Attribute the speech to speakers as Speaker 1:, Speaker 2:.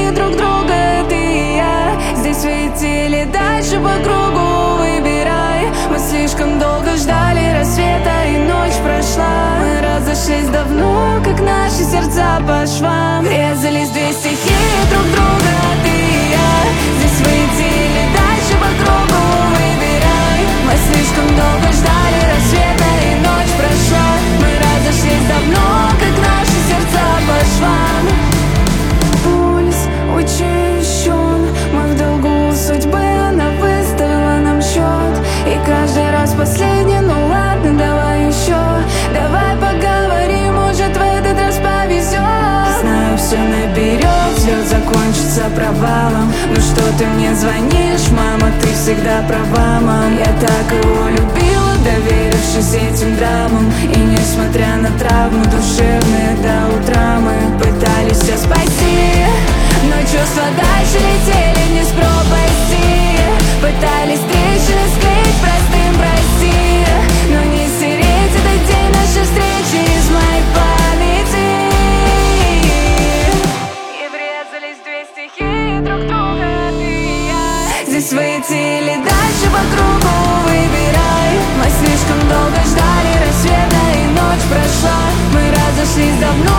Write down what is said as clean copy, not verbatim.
Speaker 1: стихии друг друга, ты и я. Здесь светили дальше по кругу, выбирай. Мы слишком долго ждали рассвета, и ночь прошла. Мы разошлись давно, как наши сердца по швам. Резались две стихии друг друга, ты и я. Здесь светили дальше по кругу, выбирай. Мы слишком долго ждали рассвета, и ночь прошла. Мы разошлись давно, как наши сердца по швам. Пульс учащен, мы в долгу судьбы, она выставила нам счет. И каждый раз последний, ну ладно, давай еще. Давай поговорим, может в этот раз повезет. Знаю, все наперед, все закончится провалом. Ну что ты мне звонишь, мама, ты всегда права, мам. Я так его любила, доверившись этим драмам. И несмотря на травмы душевные до утра, мы пытались все спасти, но чувства дальше летели не с пропасти. Пытались трещины склеить простым прости, но не стереть этот день нашей встречи из моей памяти. И врезались две стихии друг друга, ты и я. Здесь вылетели дальше по кругу, выбирай. Мы слишком долго ждали рассвета, и ночь прошла. Мы разошлись давно,